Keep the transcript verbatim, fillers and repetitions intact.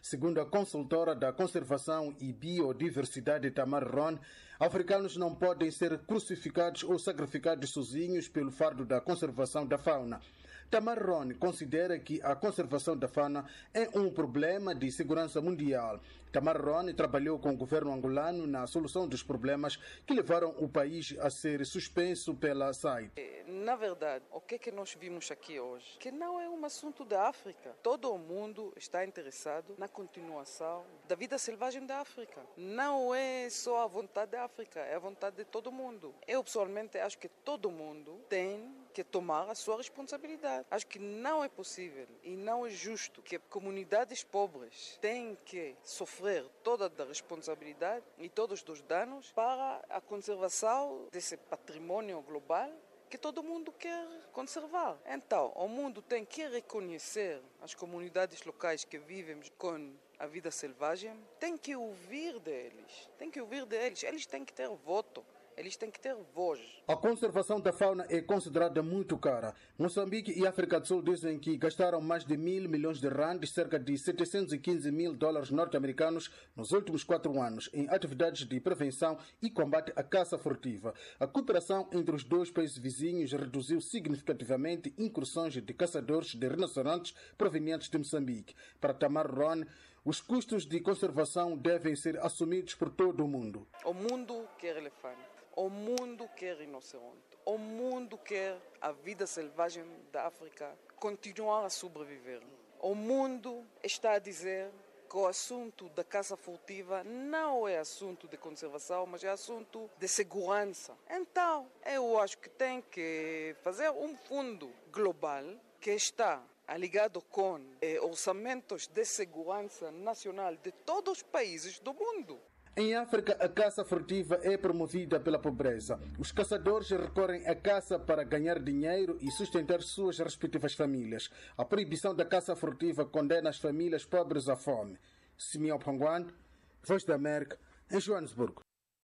Segundo a consultora da Conservação e Biodiversidade Tamar Ron, africanos não podem ser crucificados ou sacrificados sozinhos pelo fardo da conservação da fauna. Tamar Ron considera que a conservação da fauna é um problema de segurança mundial. Tamar Ron trabalhou com o governo angolano na solução dos problemas que levaram o país a ser suspenso pela S A I D. Na verdade, o que é que nós vimos aqui hoje? Que não é um assunto da África. Todo o mundo está interessado na continuação da vida selvagem da África. Não é só a vontade da África, é a vontade de todo mundo. Eu, pessoalmente, acho que todo mundo tem que tomar a sua responsabilidade. Acho que não é possível e não é justo que comunidades pobres tenham que sofrer toda a responsabilidade e todos os danos para a conservação desse patrimônio global que todo mundo quer conservar. Então, o mundo tem que reconhecer as comunidades locais que vivem com a vida selvagem, tem que ouvir deles, tem que ouvir deles, eles têm que ter voto. Eles têm que ter voz. A conservação da fauna é considerada muito cara. Moçambique e África do Sul dizem que gastaram mais de mil milhões de randes, cerca de setecentos e quinze mil dólares norte-americanos, nos últimos quatro anos, em atividades de prevenção e combate à caça furtiva. A cooperação entre os dois países vizinhos reduziu significativamente incursões de caçadores de rinocerontes provenientes de Moçambique. Para Tamar Ron, os custos de conservação devem ser assumidos por todo o mundo. O mundo quer elefante. O mundo quer rinoceronte. O mundo quer a vida selvagem da África continuar a sobreviver. O mundo está a dizer que o assunto da caça furtiva não é assunto de conservação, mas é assunto de segurança. Então, eu acho que tem que fazer um fundo global que está ligado com eh, orçamentos de segurança nacional de todos os países do mundo. Em África, a caça furtiva é promovida pela pobreza. Os caçadores recorrem à caça para ganhar dinheiro e sustentar suas respectivas famílias. A proibição da caça furtiva condena as famílias pobres à fome. Simeão Panguan, Voz da América, em Joanesburgo.